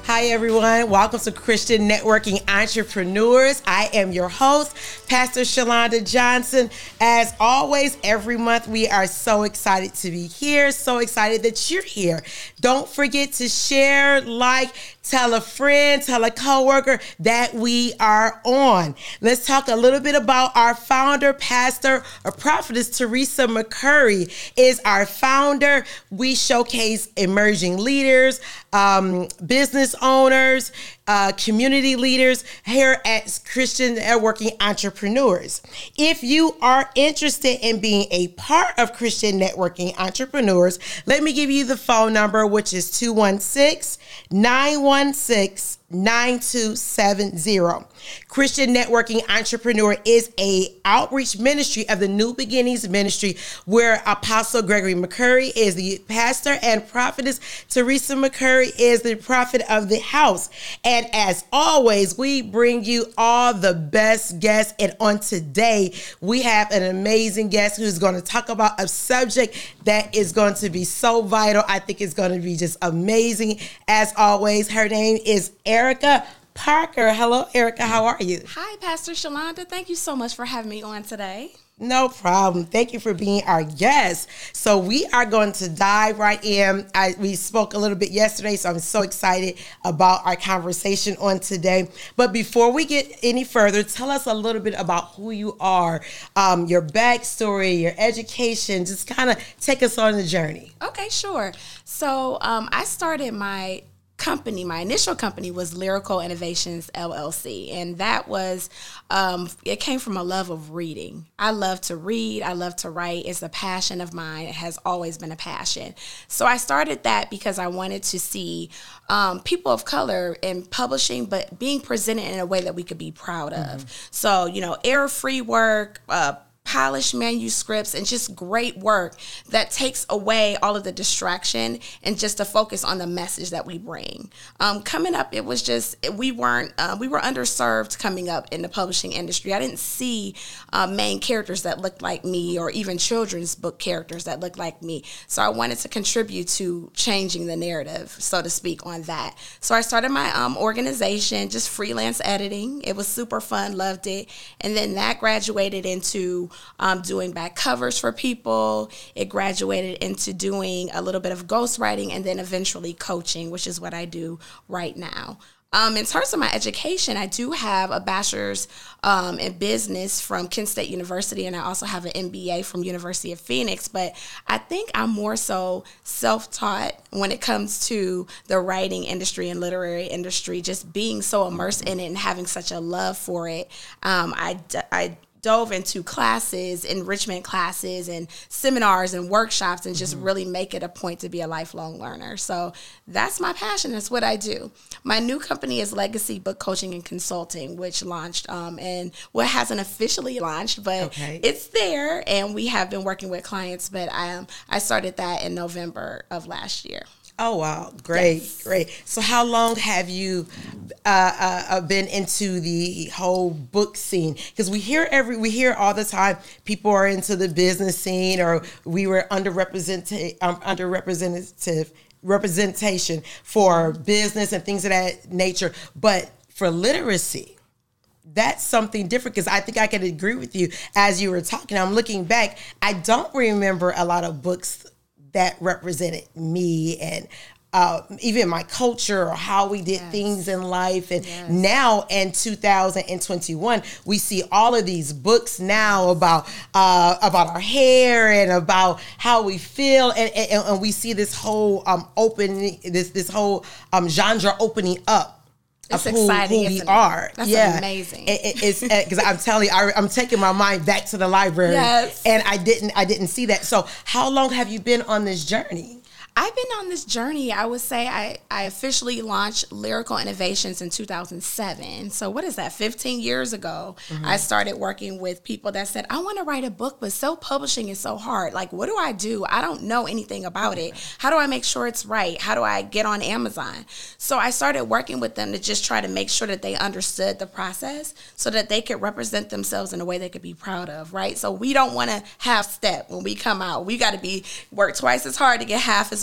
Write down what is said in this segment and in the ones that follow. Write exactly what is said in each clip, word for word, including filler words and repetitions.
Hi, everyone. Welcome to Christian Networking Entrepreneurs. I am your host, Pastor Shalonda Johnson. As always, every month we are so excited to be here, so excited that you're here. Don't forget to share, like, tell a friend, tell a coworker that we are on. Let's talk a little bit about our founder, pastor, or prophetess. Teresa McCurry is our founder. We showcase emerging leaders, um, business owners, uh, community leaders here at Christian Networking Entrepreneurs. If you are interested in being a part of Christian Networking Entrepreneurs, let me give you the phone number, which is two one six, nine one six, nine two seven zero. Christian Networking Entrepreneur is a outreach ministry of the New Beginnings Ministry, where Apostle Gregory McCurry is the pastor and prophetess Teresa McCurry is the prophet of the house. And as always, we bring you all the best guests. And on today, we have an amazing guest who's going to talk about a subject that is going to be so vital. I think it's going to be just amazing. As always, her name is Erica Parker. Hello, Erica. How are you? Hi, Pastor Shalonda. Thank you so much for having me on today. No problem. Thank you for being our guest. So we are going to dive right in. I, we spoke a little bit yesterday, so I'm so excited about our conversation on today. But before we get any further, tell us a little bit about who you are, um, your backstory, your education. Just kind of take us on the journey. Okay, sure. So um, I started my company, my initial company was Lyrical Innovations, L L C. And that was, um, it came from a love of reading. I love to read. I love to write. It's a passion of mine. It has always been a passion. So I started that because I wanted to see um, people of color in publishing, but being presented in a way that we could be proud of. Mm-hmm. So, you know, error-free work, uh, polished manuscripts, and just great work that takes away all of the distraction and just to focus on the message that we bring. Um, coming up, it was just, we weren't, uh, we were underserved coming up in the publishing industry. I didn't see uh, main characters that looked like me, or even children's book characters that looked like me. So I wanted to contribute to changing the narrative, so to speak, on that. So I started my um, organization, just freelance editing. It was super fun, loved it. And then that graduated into Um, doing back covers for people. It graduated into doing a little bit of ghostwriting, and then eventually coaching, which is what I do right now. Um, in terms of my education, I do have a bachelor's um, in business from Kent State University, and I also have an M B A from University of Phoenix. But I think I'm more so self-taught when it comes to the writing industry and literary industry, just being so immersed in it and having such a love for it. Um, I, I dove into classes, enrichment classes, and seminars and workshops, and just mm-hmm. really make it a point to be a lifelong learner. So that's my passion. That's what I do. My new company is Legacy Book Coaching and Consulting, which launched, um, and well, it hasn't officially launched, but okay. It's there, and we have been working with clients. But I um, I started that in November of last year. Oh, wow. Great, yes. Great. So how long have you uh, uh, been into the whole book scene? Because we hear every we hear all the time people are into the business scene, or we were underrepresented, um, underrepresentative representation for business and things of that nature. But for literacy, that's something different, because I think I can agree with you. As you were talking, I'm looking back, I don't remember a lot of books that represented me and uh, even my culture, or how we did yes. things in life. And yes. now in two thousand twenty-one, we see all of these books now about uh, about our hair and about how we feel, and, and, and we see this whole um, opening, this this whole um, genre opening up. It's of who, exciting, who we isn't are. That's yeah. amazing. It, it, it's because I'm telling you, I, I'm taking my mind back to the library, yes. and I didn't, I didn't see that. So, how long have you been on this journey? I've been on this journey. I would say I, I officially launched Lyrical Innovations in two thousand seven. So what is that? fifteen years ago, mm-hmm. I started working with people that said, I want to write a book, but self-publishing is so hard. Like, what do I do? I don't know anything about it. How do I make sure it's right? How do I get on Amazon? So I started working with them to just try to make sure that they understood the process so that they could represent themselves in a way they could be proud of, right? So we don't want to half step when we come out. We got to be work twice as hard to get half as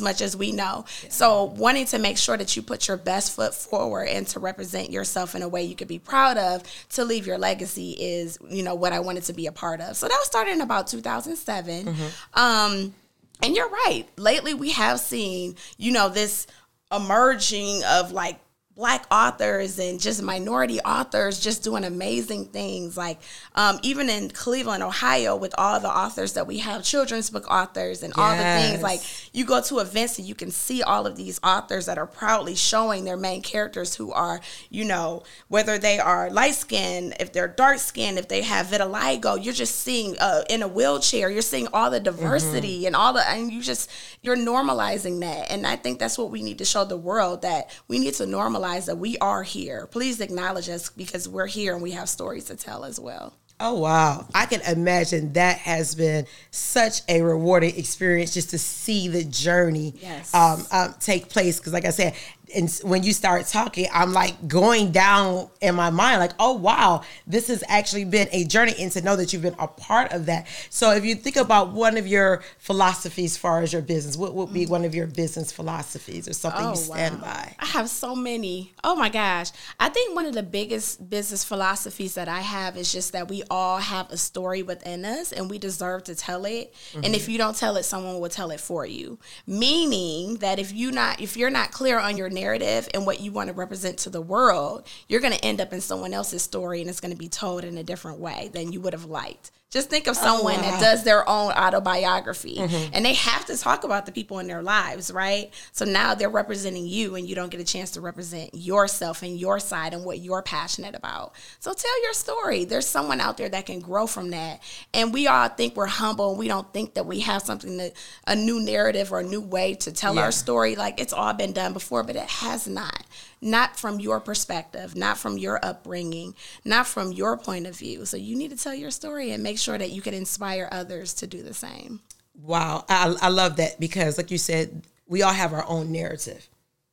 much as we know. Yeah. So wanting to make sure that you put your best foot forward and to represent yourself in a way you could be proud of to leave your legacy is, you know, what I wanted to be a part of. So that was started in about two thousand seven. Mm-hmm. Um, and you're right. Lately, we have seen, you know, this emerging of like Black authors and just minority authors just doing amazing things. Like um, even in Cleveland, Ohio, with all the authors that we have, children's book authors and yes. all the things. Like you go to events and you can see all of these authors that are proudly showing their main characters who are, you know, whether they are light skinned, if they're dark skinned, if they have vitiligo, you're just seeing uh, in a wheelchair, you're seeing all the diversity mm-hmm. and all the, and you just, you're normalizing that. And I think that's what we need to show the world, that we need to normalize that we are here. Please acknowledge us because we're here and we have stories to tell as well. Oh, wow. I can imagine that has been such a rewarding experience just to see the journey yes. um, um, take place. Because like I said, and when you start talking, I'm like going down in my mind like, oh, wow, this has actually been a journey, and to know that you've been a part of that. So if you think about one of your philosophies as far as your business, what would be one of your business philosophies or something oh, you stand wow. by? I have so many. Oh, my gosh. I think one of the biggest business philosophies that I have is just that we all have a story within us and we deserve to tell it. Mm-hmm. And if you don't tell it, someone will tell it for you. Meaning that if you not if you're not clear on your narrative and what you want to represent to the world, you're going to end up in someone else's story and it's going to be told in a different way than you would have liked. Just think of someone oh, wow. that does their own autobiography mm-hmm. and they have to talk about the people in their lives, right? So now they're representing you and you don't get a chance to represent yourself and your side and what you're passionate about. So tell your story. There's someone out there that can grow from that. And we all think we're humble and we don't think that we have something that a new narrative or a new way to tell yeah. our story. Like it's all been done before, but it has not. Not from your perspective, not from your upbringing, not from your point of view. So you need to tell your story and make sure that you can inspire others to do the same. Wow. I, I love that because like you said, we all have our own narrative.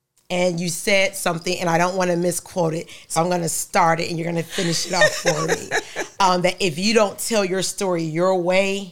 And you said something, and I don't want to misquote it, so I'm going to start it and you're going to finish it off for me. Um, that if you don't tell your story your way,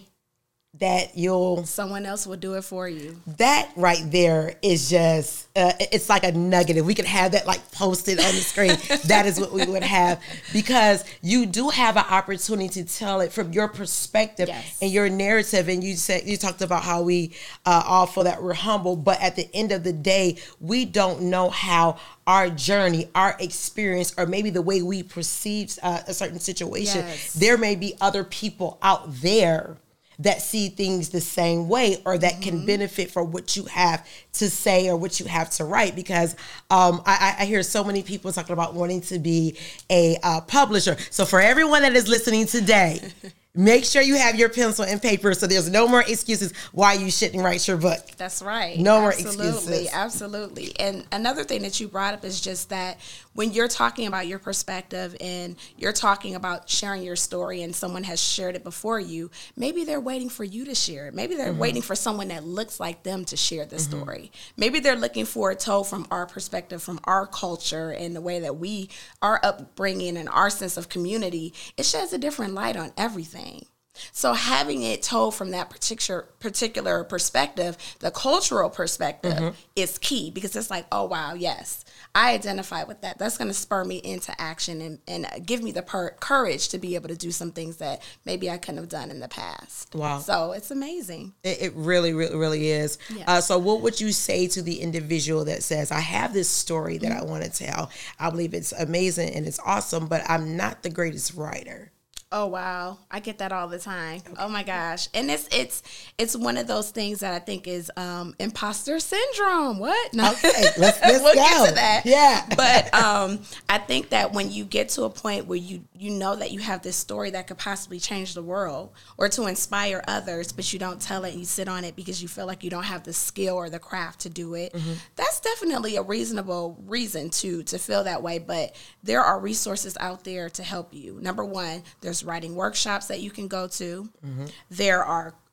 that you'll... someone else will do it for you. That right there is just, uh, it's like a nugget. If we could have that like posted on the screen, that is what we would have. Because you do have an opportunity to tell it from your perspective yes. and your narrative. And you said, you talked about how we uh, all feel that we're humble, but at the end of the day, we don't know how our journey, our experience, or maybe the way we perceive uh, a certain situation. Yes. There may be other people out there that see things the same way or that mm-hmm. can benefit from what you have to say or what you have to write. Because um, I, I hear so many people talking about wanting to be a uh, publisher. So for everyone that is listening today, make sure you have your pencil and paper so there's no more excuses why you shouldn't write your book. That's right. No more absolutely, excuses. Absolutely. And another thing that you brought up is just that when you're talking about your perspective and you're talking about sharing your story and someone has shared it before you, maybe they're waiting for you to share it. Maybe they're mm-hmm. waiting for someone that looks like them to share the mm-hmm. story. Maybe they're looking for it told from our perspective, from our culture and the way that we, our upbringing and our sense of community. It sheds a different light on everything. So having it told from that particular particular perspective, the cultural perspective mm-hmm. is key because it's like, oh, wow, yes, I identify with that. That's going to spur me into action and, and give me the per- courage to be able to do some things that maybe I couldn't have done in the past. Wow. So it's amazing. It, it really, really, really is. Yeah. Uh, so what would you say to the individual that says, I have this story that mm-hmm. I want to tell. I believe it's amazing and it's awesome, but I'm not the greatest writer. Oh, wow. I get that all the time. Okay. Oh, my gosh. And it's it's it's one of those things that I think is um, imposter syndrome. What? No. Okay, let's, let's we'll go. get to that. Yeah. But um, I think that when you get to a point where you, you know that you have this story that could possibly change the world or to inspire others, but you don't tell it, you sit on it because you feel like you don't have the skill or the craft to do it, mm-hmm. that's definitely a reasonable reason to, to feel that way. But there are resources out there to help you. Number one, there's writing workshops that you can go to. Mm-hmm. There are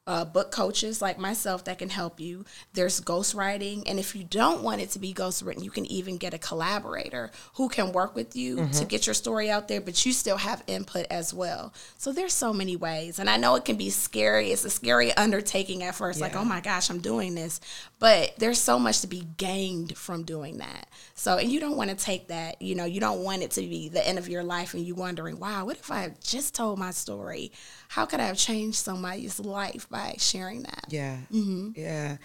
uh, book coaches like myself that can help you. There's ghostwriting. And if you don't want it to be ghostwritten, you can even get a collaborator who can work with you mm-hmm. to get your story out there, but you still have input as well. So there's so many ways. And I know it can be scary. It's a scary undertaking at first, yeah. like, oh my gosh, I'm doing this. But there's so much to be gained from doing that. So, and you don't want to take that, you know, you don't want it to be the end of your life and you wondering, wow, what if I had just told my story? How could I have changed somebody's life by sharing that? Yeah. Mm-hmm. Yeah.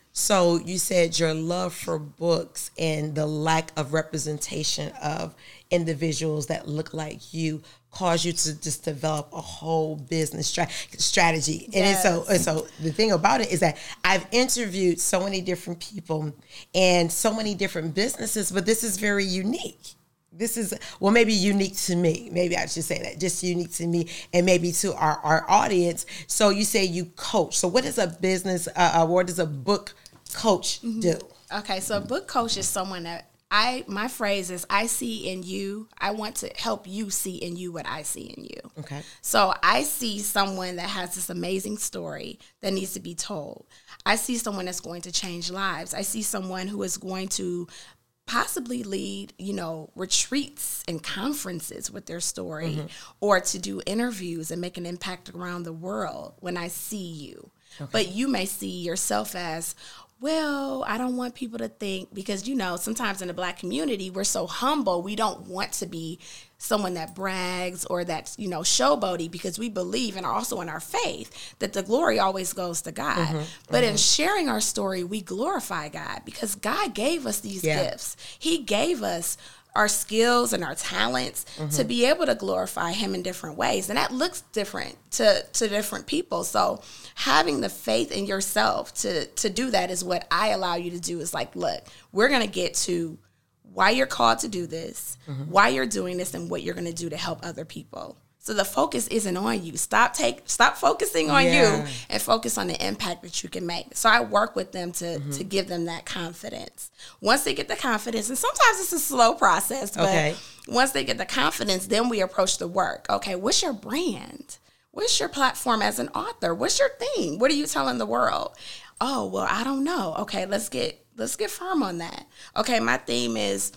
So you said your love for books and the lack of representation of individuals that look like you caused you to just develop a whole business stra- strategy. And yes. so, and so the thing about it is that I've interviewed so many different people and so many different businesses, but this is very unique. This is, well, maybe unique to me. Maybe I should say that. Just unique to me and maybe to our, our audience. So you say you coach. So what does a business, uh, what does a book coach mm-hmm. do? Okay, so a book coach is someone that I, my phrase is, I see in you, I want to help you see in you what I see in you. Okay. So I see someone that has this amazing story that needs to be told. I see someone that's going to change lives. I see someone who is going to possibly lead, you know, retreats and conferences with their story mm-hmm. or to do interviews and make an impact around the world when I see you. Okay. But you may see yourself as, well, I don't want people to think, because, you know, sometimes in the Black community, we're so humble. We don't want to be someone that brags or that's, you know, showboaty, because we believe and also in our faith that the glory always goes to God. Mm-hmm, but mm-hmm. in sharing our story, we glorify God because God gave us these yeah. gifts. He gave us our skills and our talents mm-hmm. to be able to glorify him in different ways. And that looks different to, to different people. So having the faith in yourself to, to do that is what I allow you to do. Is like, look, we're going to get to why you're called to do this, mm-hmm. why you're doing this, and what you're going to do to help other people. So the focus isn't on you. Stop take stop focusing on yeah. you and focus on the impact that you can make. So I work with them to, mm-hmm. to give them that confidence. Once they get the confidence, and sometimes it's a slow process, but okay. once they get the confidence, then we approach the work. Okay, what's your brand? What's your platform as an author? What's your theme? What are you telling the world? Oh, well, I don't know. Okay, let's get let's get firm on that. Okay, my theme is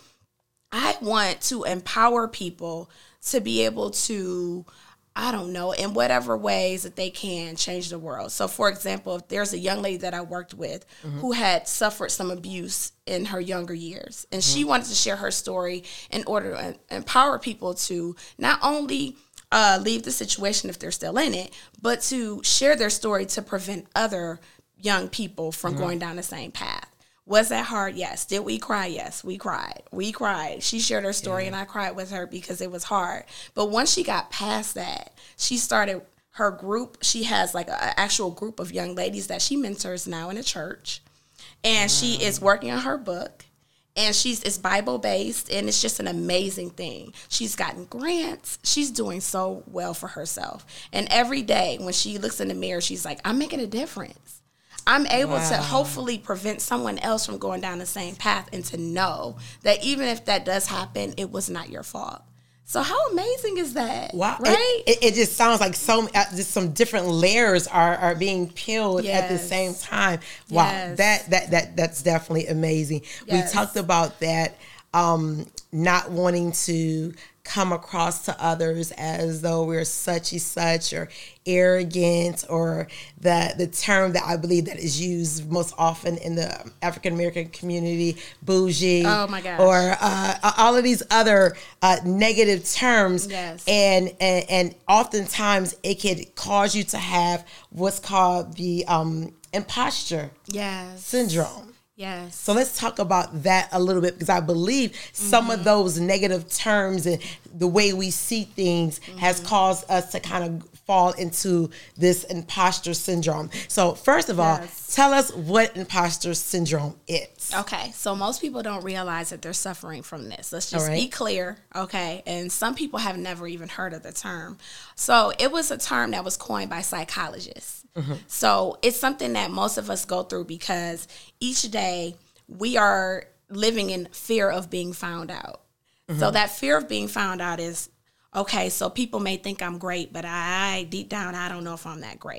I want to empower people to be able to, I don't know, in whatever ways that they can change the world. So, for example, if there's a young lady that I worked with mm-hmm. who had suffered some abuse in her younger years, and mm-hmm. she wanted to share her story in order to empower people to not only uh, leave the situation if they're still in it, but to share their story to prevent other young people from mm-hmm. going down the same path. Was that hard? Yes. Did we cry? Yes, we cried. We cried. She shared her story, yeah. and I cried with her because it was hard. But once she got past that, she started her group. She has like an actual group of young ladies that she mentors now in a church. And wow. she is working on her book. And she's it's Bible-based, and it's just an amazing thing. She's gotten grants. She's doing so well for herself. And every day when she looks in the mirror, she's like, I'm making a difference. I'm able wow. to hopefully prevent someone else from going down the same path, and to know that even if that does happen, it was not your fault. So how amazing is that? Wow. Right? It, it, it just sounds like so uh, just some different layers are, are being peeled yes. at the same time. Wow. Yes. That that that that's definitely amazing. Yes. We talked about that um, not wanting to come across to others as though we're such and such, or arrogant, or the the term that I believe that is used most often in the African American community, bougie. Oh my gosh. Or uh, all of these other uh, negative terms. Yes. And, and and oftentimes it can cause you to have what's called the um, imposter yes. syndrome. Yes. So let's talk about that a little bit, because I believe some mm-hmm. of those negative terms and the way we see things mm-hmm. has caused us to kind of fall into this imposter syndrome. So first of all, yes. tell us what imposter syndrome is. Okay. So most people don't realize that they're suffering from this. Let's just right. be clear. Okay. And some people have never even heard of the term. So it was a term that was coined by psychologists. Mm-hmm. So it's something that most of us go through because each day we are living in fear of being found out. Mm-hmm. So that fear of being found out is, okay, so people may think I'm great, but I, deep down, I don't know if I'm that great.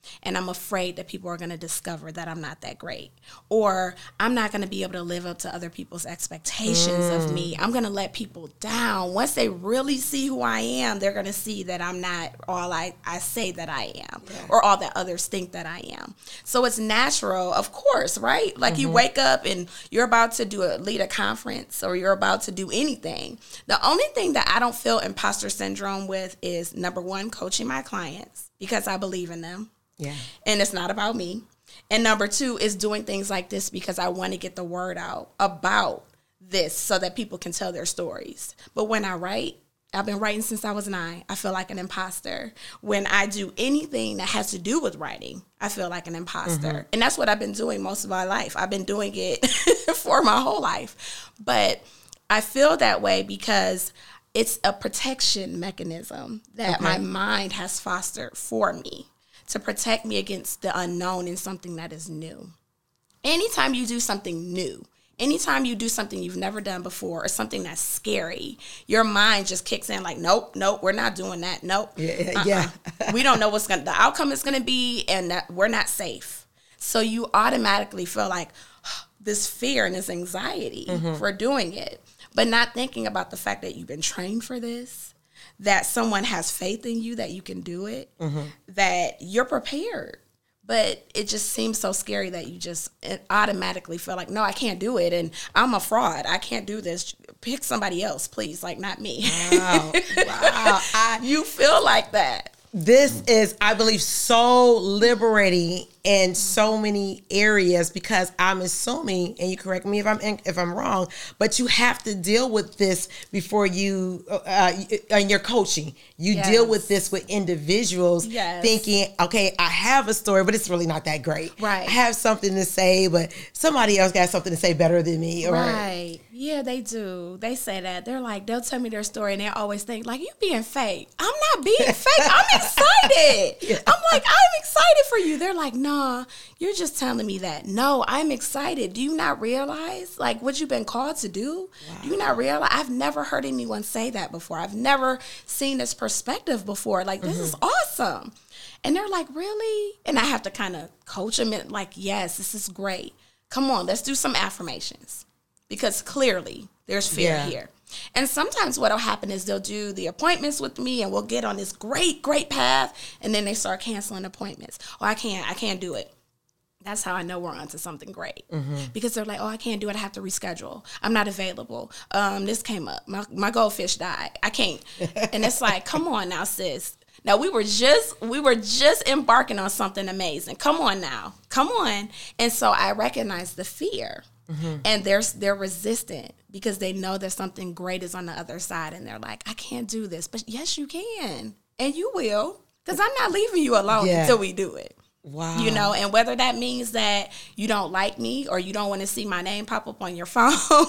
And I'm afraid that people are going to discover that I'm not that great. Or I'm not going to be able to live up to other people's expectations mm. of me. I'm going to let people down. Once they really see who I am, they're going to see that I'm not all I, I say that I am yeah. or all that others think that I am. So it's natural, of course, right? Like mm-hmm. you wake up and you're about to do a lead a conference or you're about to do anything. The only thing that I don't feel imposter syndrome with is, number one, coaching my clients because I believe in them. Yeah. And it's not about me. And number two is doing things like this because I want to get the word out about this so that people can tell their stories. But when I write, I've been writing since I was nine. I feel like an imposter. When I do anything that has to do with writing, I feel like an imposter. Mm-hmm. And that's what I've been doing most of my life. I've been doing it for my whole life. But I feel that way because it's a protection mechanism that okay. my mind has fostered for me, to protect me against the unknown in something that is new. Anytime you do something new, anytime you do something you've never done before or something that's scary, your mind just kicks in like, nope, nope, we're not doing that. Nope. Yeah. Uh-uh. yeah. We don't know what's going to, the outcome is going to be, and that we're not safe. So you automatically feel like oh, this fear and this anxiety mm-hmm. for doing it, but not thinking about the fact that you've been trained for this, that someone has faith in you, that you can do it, mm-hmm. that you're prepared. But it just seems so scary that you just automatically feel like, no, I can't do it. And I'm a fraud. I can't do this. Pick somebody else, please. Like, not me. Wow. Wow. I, you feel like that. This is, I believe, so liberating in so many areas because I'm assuming, and you correct me if I'm if I'm wrong, but you have to deal with this before you, uh, in your coaching. You yes. deal with this with individuals yes. thinking, okay, I have a story, but it's really not that great. Right. I have something to say, but somebody else got something to say better than me. Or, right. Yeah, they do. They say that. They're like, they'll tell me their story and they always think, like, you being fake. I'm not being fake. I'm excited. Yeah. I'm like, I'm excited for you. They're like, nah, you're just telling me that. No, I'm excited. Do you not realize, like, what you've been called to do? Wow. Do you not realize? I've never heard anyone say that before. I've never seen this perspective before. Like, this mm-hmm. is awesome. And they're like, really? And I have to kind of coach them and like, yes, this is great. Come on, let's do some affirmations. Because clearly there's fear yeah. here. And sometimes what'll happen is they'll do the appointments with me and we'll get on this great, great path. And then they start canceling appointments. Oh, I can't, I can't do it. That's how I know we're onto something great. Mm-hmm. Because they're like, oh, I can't do it. I have to reschedule. I'm not available. Um, this came up. My, my goldfish died. I can't. And it's like, come on now, sis. Now we were just we were just embarking on something amazing. Come on now. Come on. And so I recognize the fear. Mm-hmm. And they're, they're resistant because they know that something great is on the other side. And they're like, I can't do this. But yes, you can. And you will. Because I'm not leaving you alone yeah. until we do it. Wow. You know, and whether that means that you don't like me or you don't want to see my name pop up on your phone,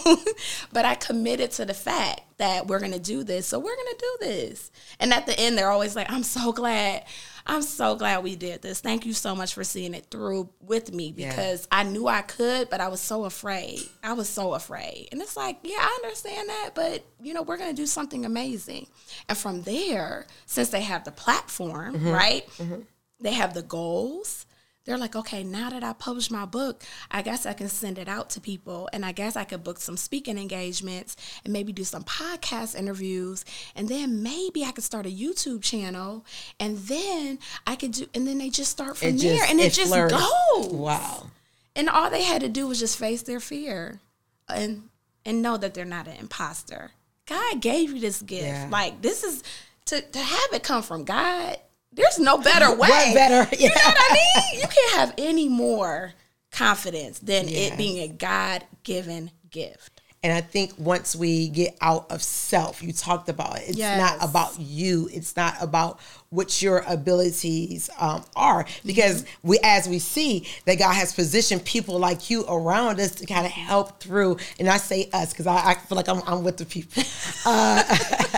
but I committed to the fact that we're going to do this. So we're going to do this. And at the end, they're always like, I'm so glad. I'm so glad we did this. Thank you so much for seeing it through with me because yeah. I knew I could, but I was so afraid. I was so afraid. And it's like, yeah, I understand that, but, you know, we're going to do something amazing. And from there, since they have the platform, mm-hmm. right, mm-hmm. they have the goals. They're like, okay, now that I published my book, I guess I can send it out to people. And I guess I could book some speaking engagements and maybe do some podcast interviews. And then maybe I could start a YouTube channel. And then I could do, and then they just start from it there. Just, and it, it just flirts. goes. Wow. And all they had to do was just face their fear and, and know that they're not an imposter. God gave you this gift. Yeah. Like, this is, to, to have it come from God, there's no better way. What better? Yeah. You know what I mean? You can't have any more confidence than yeah. it being a God-given gift. And I think once we get out of self, you talked about it. It's yes. not about you. It's not about what your abilities um, are. Because mm-hmm. we, as we see that God has positioned people like you around us to kind of help through. And I say us because I, I feel like I'm, I'm with the people. Uh,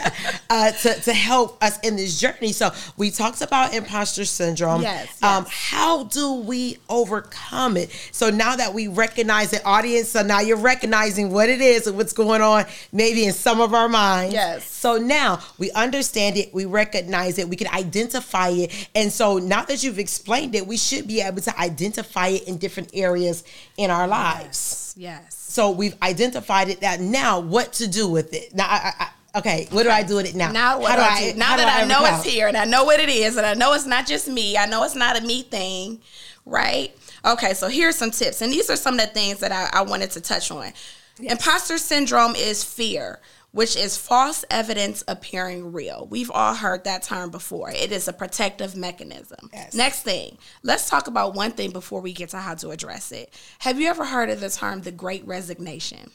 uh, to, to help us in this journey. So we talked about imposter syndrome. Yes, yes. Um, how do we overcome it? So now that we recognize the audience, so now you're recognizing what it is and what's going on maybe in some of our minds. Yes. So now we understand it, we recognize it, we can identify it. And so now that you've explained it, we should be able to identify it in different areas in our lives. Yes. Yes. So we've identified it. That now what to do with it. Now, I, I, okay, what do I do with it now? Now, what how do do I, I do? Now how that do I, know overcome? it's here and I know what it is and I know it's not just me, I know it's not a me thing, right? Okay, so here's some tips. And these are some of the things that I, I wanted to touch on. Yes. Imposter syndrome is fear, which is false evidence appearing real. We've all heard that term before. It is a protective mechanism. Yes. Next thing, let's talk about one thing before we get to how to address it. Have you ever heard of the term the Great Resignation?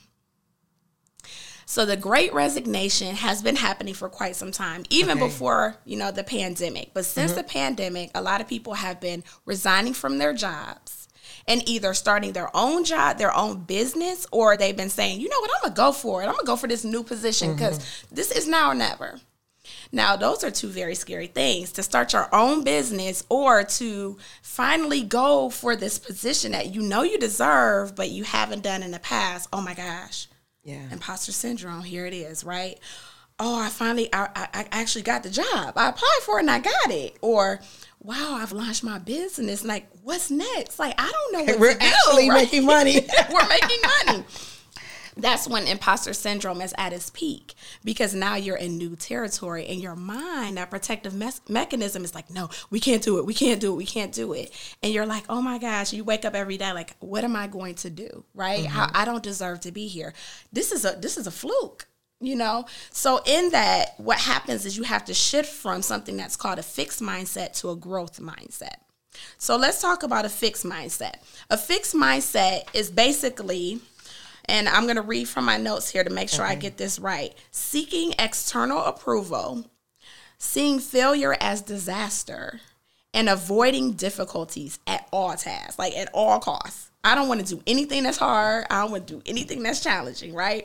So the Great Resignation has been happening for quite some time, even okay. before, you know, the pandemic. But since mm-hmm. the pandemic, a lot of people have been resigning from their jobs and either starting their own job, their own business, or they've been saying, you know what, I'm going to go for it. I'm going to go for this new position because mm-hmm. this is now or never. Now, those are two very scary things, to start your own business or to finally go for this position that you know you deserve, but you haven't done in the past. Oh, my gosh. Yeah. Imposter syndrome. Here it is, right? Oh, I finally, I, I, I actually got the job. I applied for it and I got it. Or, wow, I've launched my business. Like, what's next? Like, I don't know what We're to do. We're actually right? making money. We're making money. That's when imposter syndrome is at its peak, because now you're in new territory and your mind, that protective me- mechanism is like, no, we can't do it. We can't do it. We can't do it. And you're like, oh my gosh, you wake up every day like, what am I going to do? Right? Mm-hmm. How, I don't deserve to be here. This is a, this is a fluke, you know? So in that, what happens is you have to shift from something that's called a fixed mindset to a growth mindset. So let's talk about a fixed mindset. A fixed mindset is basically, and I'm going to read from my notes here to make sure okay. I get this right. Seeking external approval, seeing failure as disaster, and avoiding difficulties at all tasks, like at all costs. I don't want to do anything that's hard. I don't want to do anything that's challenging, right?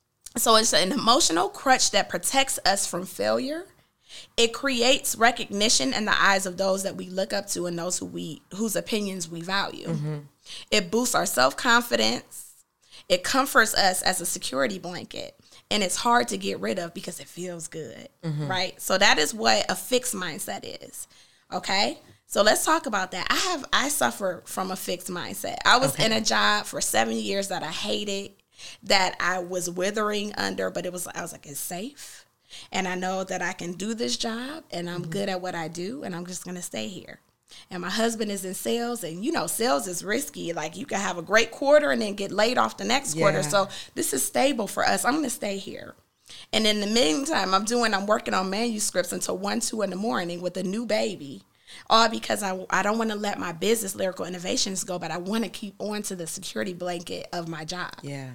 So it's an emotional crutch that protects us from failure. It creates recognition in the eyes of those that we look up to and those who we whose opinions we value. Mm-hmm. It boosts our self-confidence. It comforts us as a security blanket, and it's hard to get rid of because it feels good, mm-hmm. right? So that is what a fixed mindset is, okay? So let's talk about that. I have I suffer from a fixed mindset. I was okay. in a job for seven years that I hated, that I was withering under, but it was I was like, it's safe, and I know that I can do this job, and I'm mm-hmm. good at what I do, and I'm just going to stay here. And my husband is in sales, and you know, sales is risky. Like, you can have a great quarter and then get laid off the next yeah. quarter. So this is stable for us. I'm going to stay here. And in the meantime, I'm doing, I'm working on manuscripts until one, two in the morning with a new baby. All because I, I don't want to let my business, Lyrical Innovations, go, but I want to keep on to the security blanket of my job. Yeah.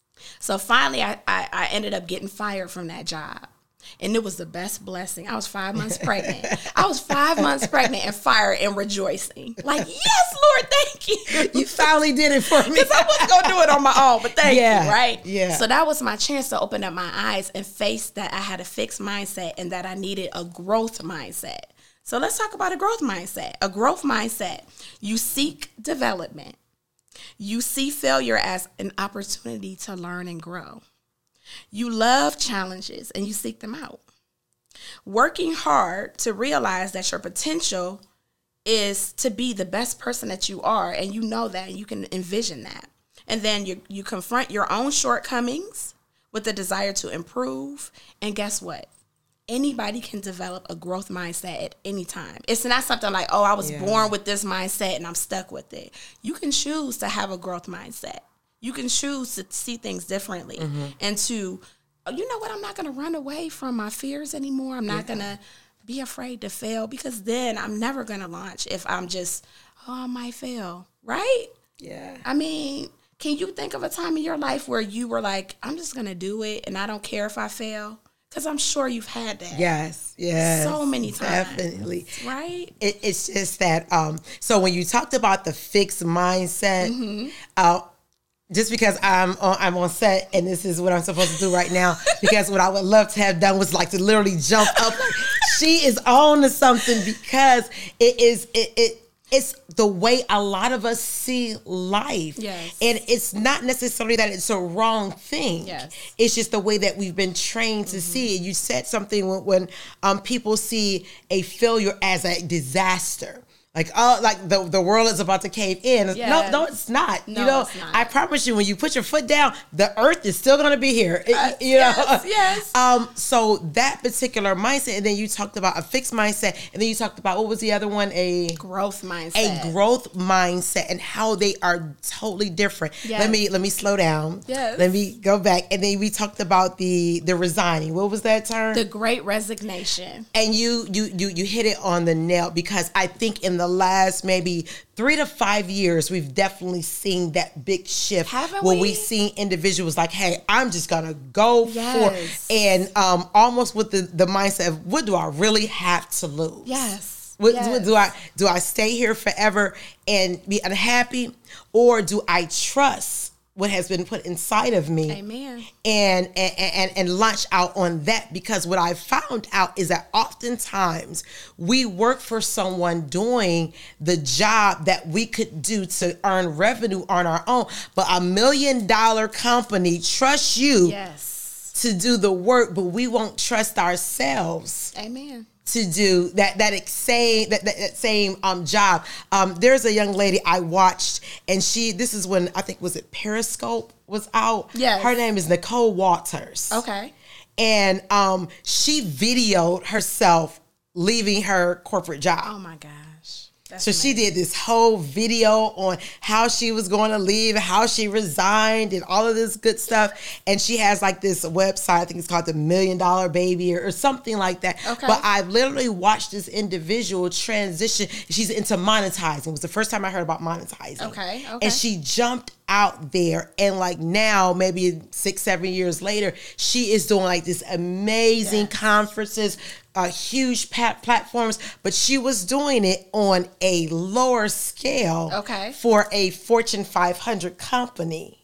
So finally, I, I, I ended up getting fired from that job. And it was the best blessing. I was five months pregnant. I was five months pregnant and fired and rejoicing. Like, yes, Lord, thank you. You finally did it for me. Because I wasn't going to do it on my own, but thank yeah, you, right? Yeah. So that was my chance to open up my eyes and face that I had a fixed mindset and that I needed a growth mindset. So let's talk about a growth mindset. A growth mindset, you seek development. You see failure as an opportunity to learn and grow. You love challenges and you seek them out. Working hard to realize that your potential is to be the best person that you are, and you know that, and you can envision that. And then you you confront your own shortcomings with the desire to improve. And guess what? Anybody can develop a growth mindset at any time. It's not something like, oh, I was yeah. born with this mindset and I'm stuck with it. You can choose to have a growth mindset. You can choose to see things differently mm-hmm. and to, oh, you know what, I'm not going to run away from my fears anymore. I'm not yeah. going to be afraid to fail, because then I'm never going to launch if I'm just, oh, I might fail, right? Yeah. I mean, can you think of a time in your life where you were like, I'm just going to do it and I don't care if I fail? Because I'm sure you've had that. Yes, yes. So many times. Definitely. Right? It, it's just that, um, so when you talked about the fixed mindset, mm-hmm. uh, just because I'm on, I'm on set and this is what I'm supposed to do right now, because what I would love to have done was like to literally jump up. Like, she is on to something, because it is it it it's the way a lot of us see life. Yes. And it's not necessarily that it's a wrong thing. Yes. It's just the way that we've been trained to mm-hmm. see it. You said something when, when um, people see a failure as a disaster. Like, oh, like the, the world is about to cave in. Yes. No, no, it's not. No, you know, it's not. I promise you, when you put your foot down, the earth is still going to be here. It, Uh, you know? yes, yes. Um, so that particular mindset, and then you talked about a fixed mindset, and then you talked about, what was the other one? A growth mindset. A growth mindset, and how they are totally different. Yes. Let me let me slow down. Yes. Let me go back, and then we talked about the the resigning. What was that term? The Great Resignation. And you you you you hit it on the nail, because I think in the last maybe maybe three to five years, we've definitely seen that big shift. Haven't where we? we've seen individuals like, hey, I'm just gonna go Yes. for, and um, almost with the, the mindset of, what do I really have to lose? Yes. What, yes. what do I do? I stay here forever and be unhappy, or do I trust what has been put inside of me? Amen. And, and and and launch out on that? Because what I found out is that oftentimes we work for someone doing the job that we could do to earn revenue on our own, but a million dollar company trusts you Yes. to do the work, but we won't trust ourselves Amen. to do that that same that, that, that same um job. Um, there's a young lady I watched, and she this is when I think was it Periscope was out. Yes. Her name is Nicole Walters. Okay. And um, she videoed herself leaving her corporate job. Oh my gosh. That's So amazing. she did this whole video on how she was going to leave, how she resigned, and all of this good stuff. And she has like this website, I think it's called the Million Dollar Baby or, or something like that. Okay. But I've literally watched this individual transition. She's into monetizing. It was the first time I heard about monetizing. Okay, okay. And she jumped out there, and like now, maybe six, seven years later, she is doing like this amazing Yes. conferences, uh, huge pat- platforms, but she was doing it on a lower scale Okay. for a Fortune five hundred company.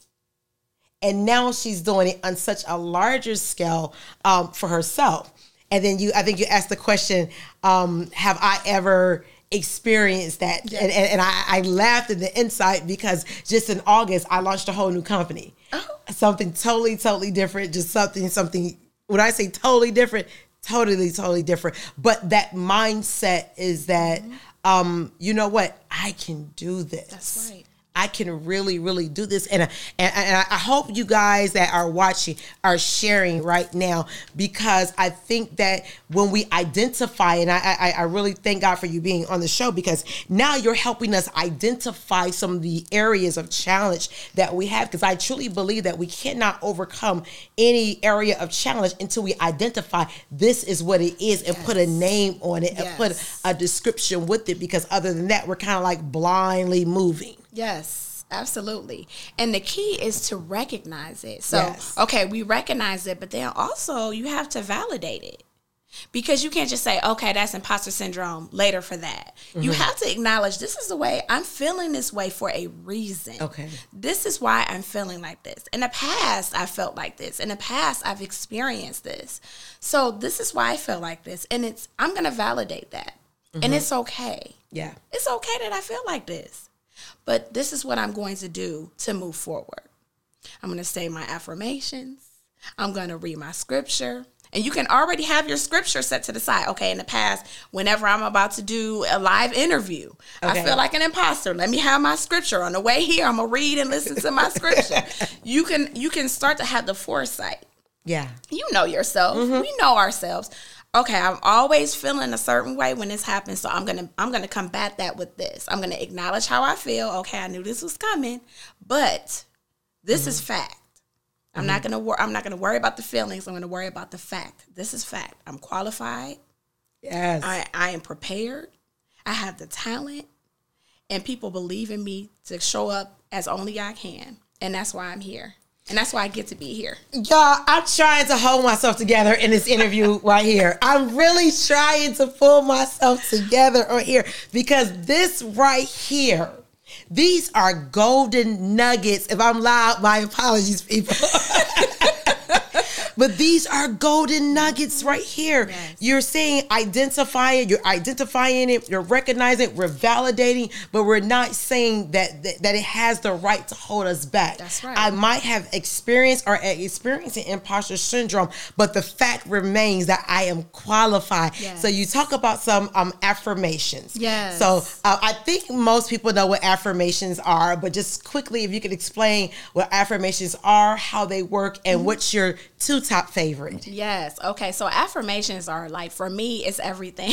And now she's doing it on such a larger scale um, for herself. And then you, I think you asked the question, um, have I ever experienced that? Yes. And, and, and I, I laughed at the inside, because just in August, I launched a whole new company. Oh. Something totally, totally different. Just something, something, when I say totally different, totally, totally different. But that mindset is that, Mm-hmm. um, you know what? I can do this. That's right. I can really, really do this. And, and, and I hope you guys that are watching are sharing right now, because I think that when we identify, and I, I, I really thank God for you being on the show, because now you're helping us identify some of the areas of challenge that we have. Because I truly believe that we cannot overcome any area of challenge until we identify this is what it is, and Yes. put a name on it, and Yes. put a description with it. Because other than that, we're kind of like blindly moving. Yes, absolutely. And the key is to recognize it. So, Yes. okay, we recognize it, but then also you have to validate it. Because you can't just say, okay, that's imposter syndrome, later for that. Mm-hmm. You have to acknowledge, this is the way I'm feeling this way for a reason. Okay. This is why I'm feeling like this. In the past, I felt like this. In the past, I've experienced this. So this is why I feel like this. And it's I'm going to validate that. Mm-hmm. And it's okay. Yeah. It's okay that I feel like this. But this is what I'm going to do to move forward. I'm going to say my affirmations. I'm going to read my scripture. And you can already have your scripture set to the side. Okay, in the past, whenever I'm about to do a live interview, okay. I feel like an imposter. Let me have my scripture. On the way here, I'm going to read and listen to my scripture. You can you can start to have the foresight. Yeah. You know yourself. Mm-hmm. We know ourselves. Okay, I'm always feeling a certain way when this happens, so I'm gonna I'm gonna combat that with this. I'm gonna acknowledge how I feel. Okay, I knew this was coming, but this mm-hmm. is fact. I'm mm-hmm. not gonna wor- I'm not gonna worry about the feelings. I'm gonna worry about the fact. This is fact. I'm qualified. Yes. I, I am prepared. I have the talent, and people believe in me to show up as only I can, and that's why I'm here. And that's why I get to be here. Y'all, I'm trying to hold myself together in this interview right here. I'm really trying to pull myself together right here, because this right here These are golden nuggets. If I'm loud, my apologies, people. But these are golden nuggets right here. Yes. You're saying identify it, you're identifying it, you're recognizing it, we're validating, but we're not saying that, that that it has the right to hold us back. That's right. I might have experienced or experiencing imposter syndrome, but the fact remains that I am qualified. Yes. So you talk about some um, affirmations. Yes. So uh, I think most people know what affirmations are, but just quickly, if you could explain what affirmations are, how they work, and mm-hmm. what's your two top favorite. Yes. Okay. So affirmations are like, for me, it's everything.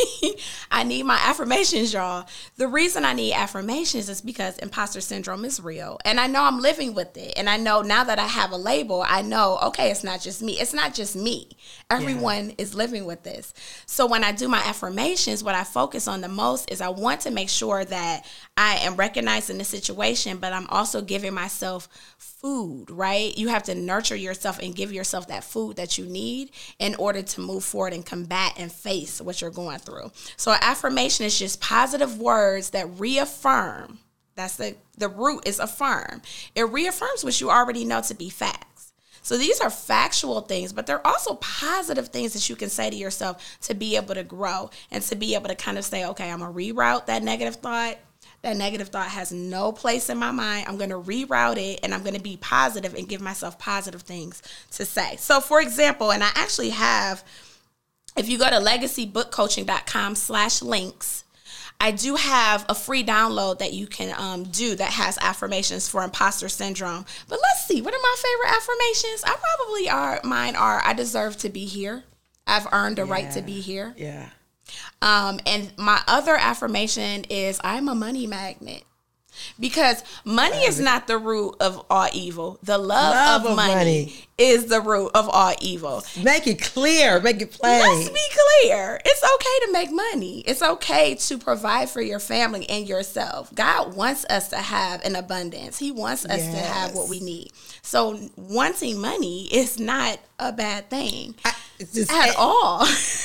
I need my affirmations, y'all. The reason I need affirmations is because imposter syndrome is real. And I know I'm living with it. And I know now that I have a label, I know, okay, it's not just me. It's not just me. Everyone yeah. is living with this. So when I do my affirmations, what I focus on the most is I want to make sure that I am recognizing the situation, but I'm also giving myself food, right? You have to nurture yourself and give yourself that food that you need in order to move forward and combat and face what you're going through. So affirmation is just positive words that reaffirm. That's the, the root is affirm. It reaffirms what you already know to be facts. So these are factual things, but they're also positive things that you can say to yourself to be able to grow and to be able to kind of say, okay, I'm going to reroute that negative thought. That negative thought has no place in my mind. I'm going to reroute it, and I'm going to be positive and give myself positive things to say. So, for example, and I actually have, if you go to legacybookcoaching.com slash links, I do have a free download that you can um, do that has affirmations for imposter syndrome. But let's see, what are my favorite affirmations? I probably are, mine are, I deserve to be here. I've earned a yeah. right to be here. Yeah. Um, and my other affirmation is I'm a money magnet, because money is not the root of all evil. The love, love of, of money, money is the root of all evil. Make it clear. Make it plain. Let's be clear. It's okay to make money. It's okay to provide for your family and yourself. God wants us to have an abundance. He wants us yes. to have what we need. So wanting money is not a bad thing I, just, at I, all.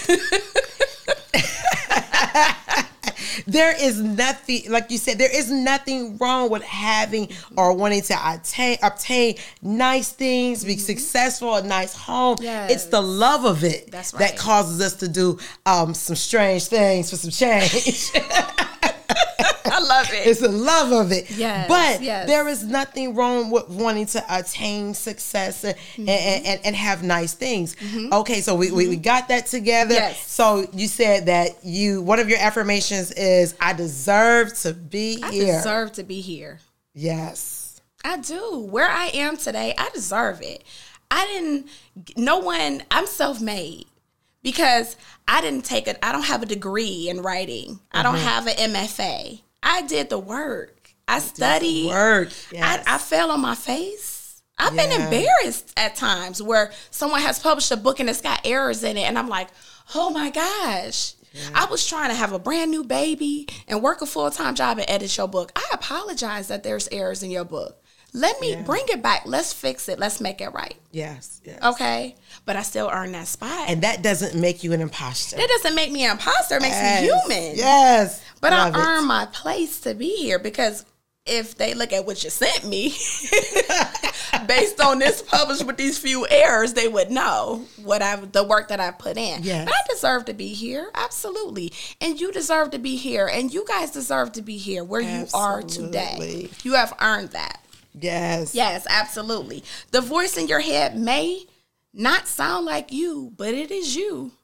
There is nothing, like you said, there is nothing wrong with having or wanting to obtain, obtain nice things, be mm-hmm. successful, a nice home. Yes. It's the love of it That's right. that causes us to do um, some strange things for some change. I love it. It's the love of it. Yes, but yes. there is nothing wrong with wanting to attain success and, mm-hmm. and, and, and have nice things. Mm-hmm. Okay, so we, mm-hmm. we, we got that together. Yes. So you said that you one of your affirmations is, I deserve to be I here. I deserve to be here. Yes. I do. Where I am today, I deserve it. I didn't, no one, I'm self-made. Because I didn't take it, I don't have a degree in writing. Mm-hmm. I don't have an M F A. I did the work. I, I studied. Work. Yes. I, I fell on my face. I've yeah. been embarrassed at times where someone has published a book and it's got errors in it. And I'm like, oh my gosh. Yeah. I was trying to have a brand new baby and work a full-time job and edit your book. I apologize that there's errors in your book. Let me yeah. bring it back. Let's fix it. Let's make it right. Yes, yes. Okay. But I still earn that spot. And that doesn't make you an imposter. That doesn't make me an imposter. It makes yes. me human. Yes. But Love I earn it. my place to be here, because if they look at what you sent me, based on this published with these few errors, they would know what I the work that I put in. Yes. But I deserve to be here. Absolutely. And you deserve to be here. And you guys deserve to be here where absolutely. You are today. You have earned that. Yes. Yes, absolutely. The voice in your head may not sound like you, but it is you.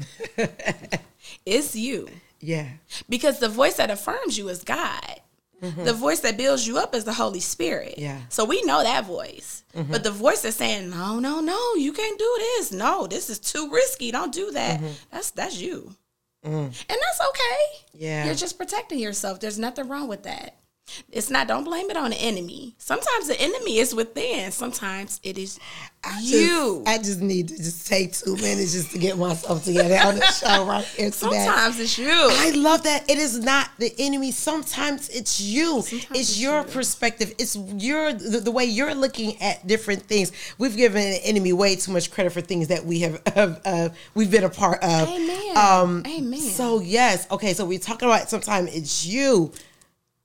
It's you. Yeah. Because the voice that affirms you is God. Mm-hmm. The voice that builds you up is the Holy Spirit. Yeah. So we know that voice. Mm-hmm. But the voice that's saying, no, no, no, you can't do this. No, this is too risky. Don't do that. Mm-hmm. That's that's you. Mm. And that's okay. Yeah. You're just protecting yourself. There's nothing wrong with that. It's not, don't blame it on the enemy. Sometimes the enemy is within. Sometimes it is I you. Just, I just need to just take two minutes just to get myself together on the show right here today. Sometimes it's you. I love that. It is not the enemy. Sometimes it's you. Sometimes it's, it's your you. Perspective. It's your the, the way you're looking at different things. We've given the enemy way too much credit for things that we have uh, uh, we've been a part of. Amen. Um, Amen. So yes, okay. So we're talking about sometimes it's you.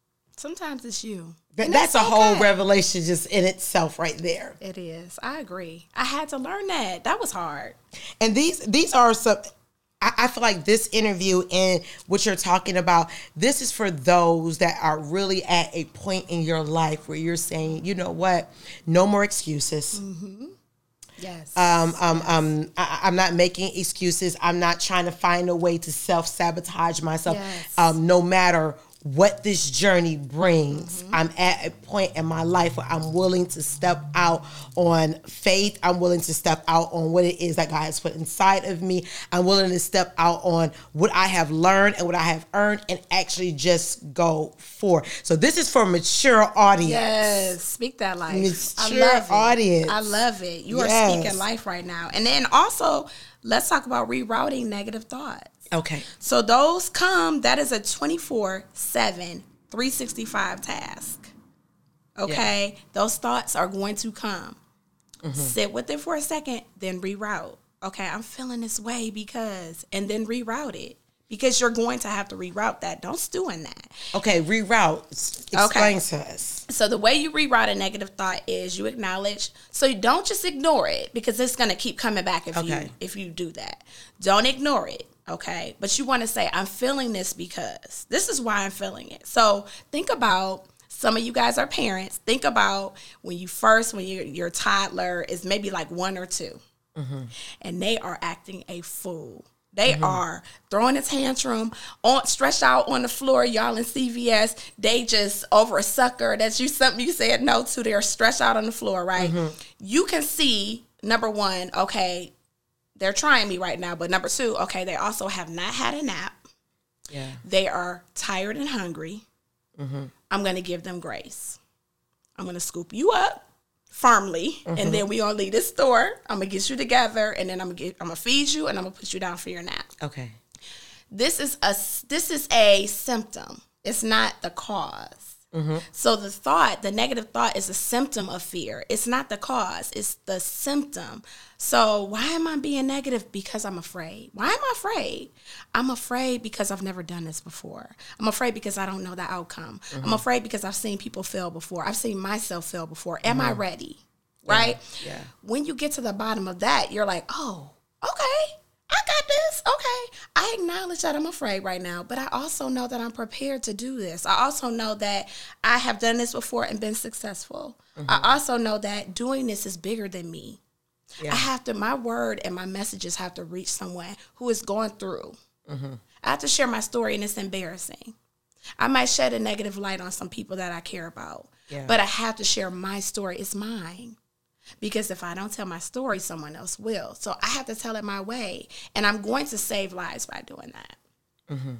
Sometimes it's you. Th- that's, that's a okay. whole revelation just in itself right there. It is. I agree. I had to learn that. That was hard. And these these are some, I, I feel like this interview and what you're talking about, this is for those that are really at a point in your life where you're saying, you know what, no more excuses. Mm-hmm. Yes. Um, um, um, I, I'm not making excuses. I'm not trying to find a way to self-sabotage myself. Yes. Um, no matter what this journey brings, mm-hmm. I'm at a point in my life where I'm willing to step out on faith. I'm willing to step out on what it is that God has put inside of me. I'm willing to step out on what I have learned and what I have earned and actually just go for. So this is for mature audience. Yes, speak that life. Mature I love audience. It. I love it. You yes. are speaking life right now. And then also, let's talk about rerouting negative thoughts. Okay. So those come, that is a twenty-four seven, three sixty-five task. Okay? Yeah. Those thoughts are going to come. Mm-hmm. Sit with it for a second, then reroute. Okay, I'm feeling this way because, and then reroute it. Because you're going to have to reroute that. Don't stew in that. Okay, reroute. Explain okay. to us. So the way you reroute a negative thought is you acknowledge. So you don't just ignore it because it's going to keep coming back if okay. you if you do that. Don't ignore it. Okay, but you want to say, I'm feeling this because this is why I'm feeling it. So think about, some of you guys are parents. Think about when you first, when your your toddler is maybe like one or two, mm-hmm. and they are acting a fool. They mm-hmm. are throwing a tantrum, on stretched out on the floor. Y'all in C V S, they just over a sucker that you something you said no to. They're stretched out on the floor, right? Mm-hmm. You can see, number one, okay, they're trying me right now. But number two, okay, they also have not had a nap. Yeah. They are tired and hungry. Mm-hmm. I'm going to give them grace. I'm going to scoop you up firmly, mm-hmm. and then we gonna leave this store. I'm going to get you together, and then I'm going to get, I'm going to feed you, and I'm going to put you down for your nap. Okay. This is a, this is a symptom. It's not the cause. Mm-hmm. So the thought, the negative thought is a symptom of fear. It's not the cause. It's the symptom. So why am I being negative? Because I'm afraid. Why am I afraid? I'm afraid because I've never done this before. I'm afraid because I don't know the outcome. Mm-hmm. I'm afraid because I've seen people fail before. I've seen myself fail before. Am mm-hmm. I ready? Right? Yeah. yeah. When you get to the bottom of that, you're like, oh, okay. I got this. Okay. I acknowledge that I'm afraid right now, but I also know that I'm prepared to do this. I also know that I have done this before and been successful. Mm-hmm. I also know that doing this is bigger than me. Yeah. I have to, my word and my messages have to reach someone who is going through. Mm-hmm. I have to share my story, and it's embarrassing. I might shed a negative light on some people that I care about, yeah. but I have to share my story. It's mine. Because if I don't tell my story, someone else will. So I have to tell it my way. And I'm going to save lives by doing that. Mm-hmm.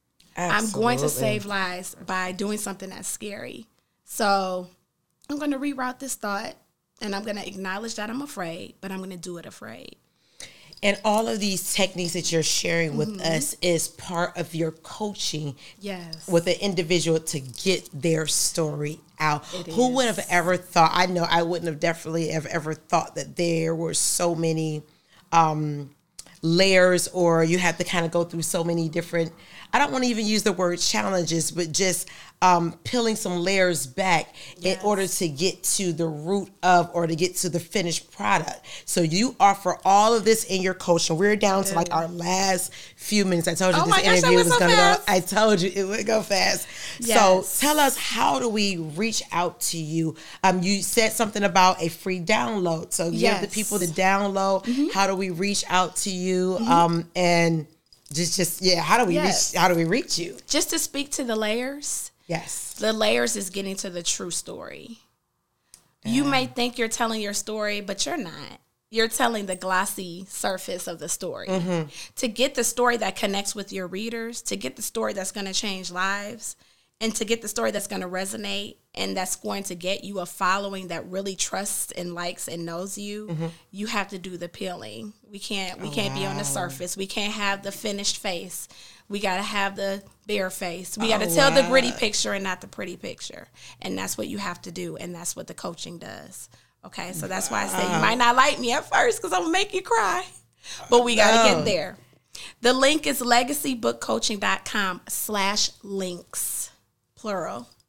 I'm going to save lives by doing something that's scary. So I'm going to reroute this thought, and I'm going to acknowledge that I'm afraid, but I'm going to do it afraid. And all of these techniques that you're sharing with mm-hmm. us is part of your coaching yes. with an individual to get their story out. It Who is. would have ever thought, I know I wouldn't have definitely have ever thought that there were so many um, layers, or you have to kind of go through so many different, I don't want to even use the word challenges, but just um, peeling some layers back yes. in order to get to the root of, or to get to the finished product. So you offer all of this in your coaching. We're down to like our last few minutes. I told you oh this my gosh, interview was so going to go. fast. I told you it would go fast. Yes. So tell us, how do we reach out to you? Um, you said something about a free download. So give yes. the people to download. Mm-hmm. How do we reach out to you? Mm-hmm. Um, and just, just yeah, how do we yes. reach? How do we reach you? Just to speak to the layers. Yes. The layers is getting to the true story. Yeah. You may think you're telling your story, but you're not. You're telling the glossy surface of the story. Mm-hmm. To get the story that connects with your readers, to get the story that's going to change lives, and to get the story that's going to resonate and that's going to get you a following that really trusts and likes and knows you, mm-hmm. you have to do the peeling. We can't we oh, can't wow. be on the surface. We can't have the finished face. We got to have the bare face. We got to oh, tell wow. the gritty picture and not the pretty picture. And that's what you have to do, and that's what the coaching does. Okay, so that's why I say you might not like me at first because I'm going to make you cry. But we got to no. get there. The link is legacybookcoaching.com slash links, plural.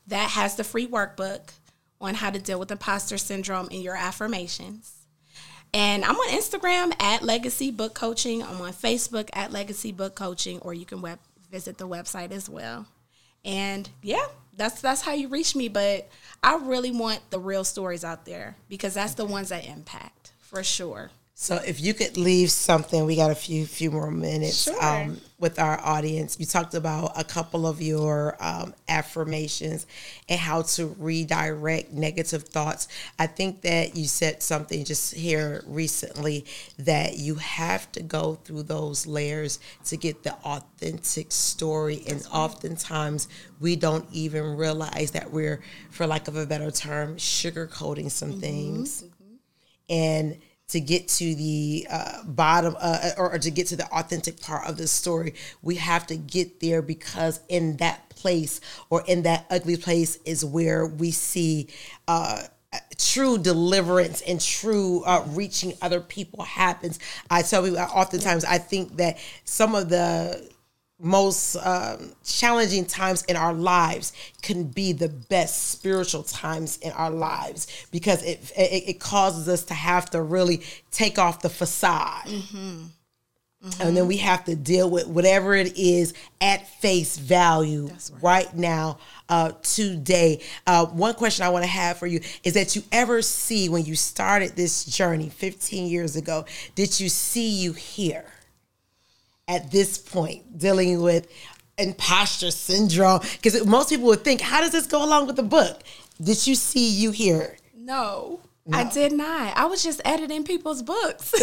that has the free workbook on how to deal with imposter syndrome in your affirmations. And I'm on Instagram at Legacy Book Coaching. I'm on Facebook at Legacy Book Coaching, or you can web, visit the website as well. And yeah, that's that's how you reach me. But I really want the real stories out there because that's the ones that impact for sure. So if you could leave something, we got a few few more minutes Sure. um, with our audience. You talked about a couple of your um, affirmations and how to redirect negative thoughts. I think that you said something just here recently that you have to go through those layers to get the authentic story. And oftentimes we don't even realize that we're, for lack of a better term, sugarcoating some mm-hmm. things. Mm-hmm. And to get to the uh, bottom uh, or, or to get to the authentic part of the story, we have to get there because in that place or in that ugly place is where we see uh, true deliverance and true uh, reaching other people happens. I tell you, oftentimes I think that some of the most um, challenging times in our lives can be the best spiritual times in our lives because it it, it causes us to have to really take off the facade. Mm-hmm. Mm-hmm. And then we have to deal with whatever it is at face value right. right now, uh, today. Uh, one question I want to have for you is that you ever see when you started this journey fifteen years ago, did you see you here? At this point, dealing with imposter syndrome, because most people would think, how does this go along with the book? Did you see you here? No, no, I did not. I was just editing people's books.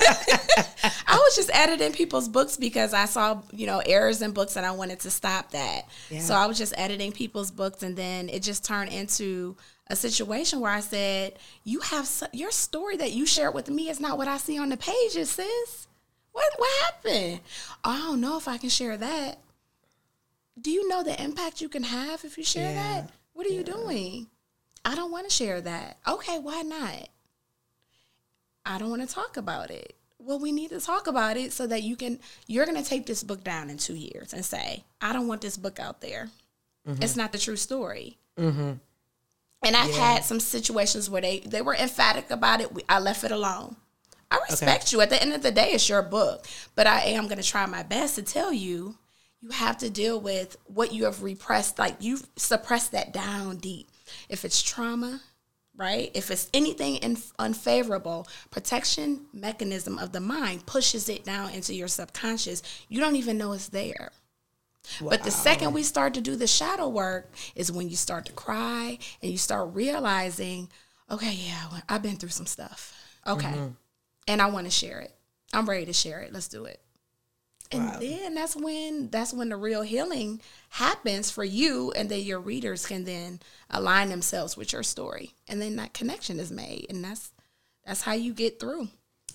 I was just editing people's books because I saw, you know, errors in books and I wanted to stop that. Yeah. So I was just editing people's books, and then it just turned into a situation where I said, you have so- your story that you shared with me is not what I see on the pages, sis. What what happened? I don't know if I can share that. Do you know the impact you can have if you share yeah. that? What are yeah. you doing? I don't want to share that. Okay, why not? I don't want to talk about it. Well, we need to talk about it so that you can, you're going to take this book down in two years and say, I don't want this book out there. Mm-hmm. It's not the true story. Mm-hmm. And I've yeah. had some situations where they, they were emphatic about it. I left it alone. I respect okay. you. At the end of the day, it's your book. But I am going to try my best to tell you, you have to deal with what you have repressed. Like, you've suppressed that down deep. If it's trauma, right? If it's anything in, unfavorable, protection mechanism of the mind pushes it down into your subconscious. You don't even know it's there. Wow. But the second we start to do the shadow work is when you start to cry and you start realizing, okay, yeah, I've been through some stuff. Okay. Mm-hmm. And I want to share it. I'm ready to share it. Let's do it. And wow. then that's when that's when the real healing happens for you, and then your readers can then align themselves with your story, and then that connection is made, and that's that's how you get through.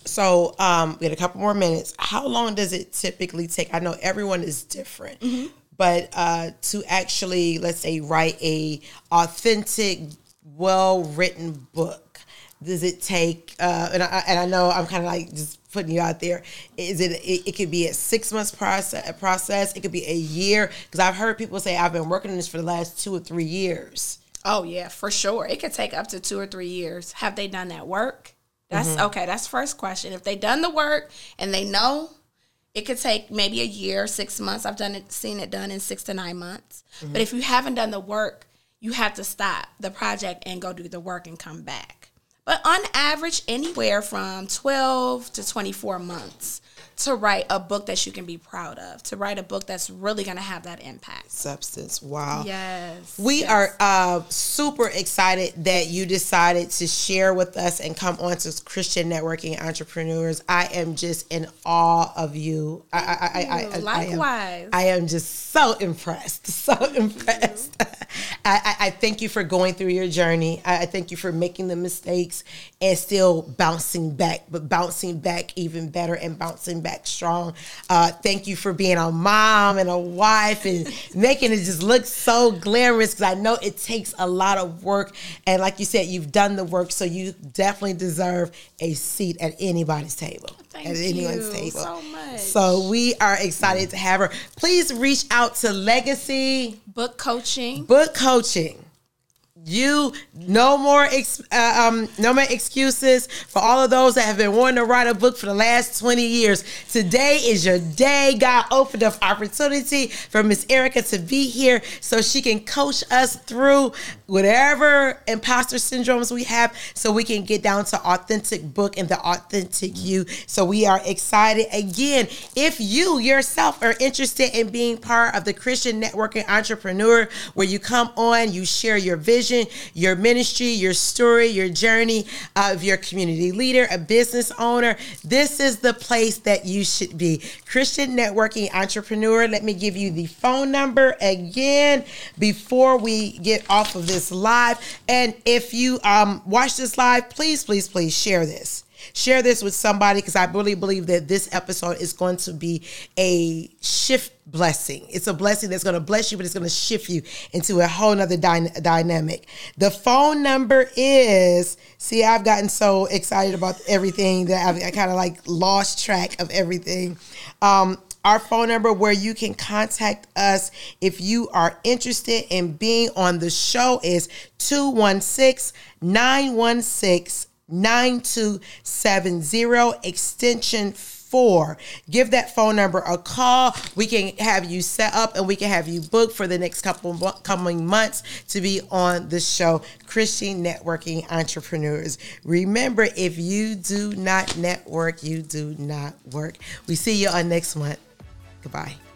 So um, we had a couple more minutes. How long does it typically take? I know everyone is different, mm-hmm. but uh, to actually, let's say, write a authentic, well-written book. Does it take, uh, and, I, and I know I'm kind of like just putting you out there, is it, it, it could be a six months process, process, it could be a year, because I've heard people say, I've been working on this for the last two or three years. Oh yeah, for sure. It could take up to two or three years. Have they done that work? That's mm-hmm. okay, that's first question. If they done the work and they know, it could take maybe a year, six months. I've done it, seen it done in six to nine months. Mm-hmm. But if you haven't done the work, you have to stop the project and go do the work and come back. But on average, anywhere from twelve to twenty-four months to write a book that you can be proud of, to write a book that's really going to have that impact. Substance. Wow. Yes. We yes. are uh, super excited that you decided to share with us and come on to Christian Networking Entrepreneurs. I am just in awe of you. I, I, I, I, Likewise. I am, I am just so impressed. So impressed. I, I, I thank you for going through your journey. I, I thank you for making the mistakes mistakes and still bouncing back, but bouncing back even better and bouncing back strong. Uh, thank you for being a mom and a wife and making it just look so glamorous, because I know it takes a lot of work. And like you said, you've done the work, so you definitely deserve a seat at anybody's table. Thank at anyone's you table. so much. So we are excited to have her. Please reach out to Legacy Book Coaching. Book Coaching. You no more ex, uh, um, no more excuses for all of those that have been wanting to write a book for the last twenty years. Today is your day. God opened up opportunity for Miss Erica to be here so she can coach us through whatever imposter syndromes we have, so we can get down to authentic book and the authentic you. So we are excited. Again, if you yourself are interested in being part of the Christian Networking Entrepreneur, where you come on, you share your vision, your ministry, your story, your journey of your community leader, a business owner, this is the place that you should be. Christian Networking Entrepreneur. Let me give you the phone number again before we get off of this live. And if you um, watch this live, please, please, please share this. Share this with somebody, because I really believe that this episode is going to be a shift blessing. It's a blessing that's going to bless you, but it's going to shift you into a whole nother dy- dynamic. The phone number is, see, I've gotten so excited about everything that I've, I kind of like lost track of everything. Um, Our phone number where you can contact us if you are interested in being on the show is two one six, nine one six, nine two seven zero, extension four. Give that phone number a call. We can have you set up and we can have you booked for the next couple of coming months to be on the show, Christian Networking Entrepreneurs. Remember, if you do not network, you do not work. We see you on next month. Goodbye.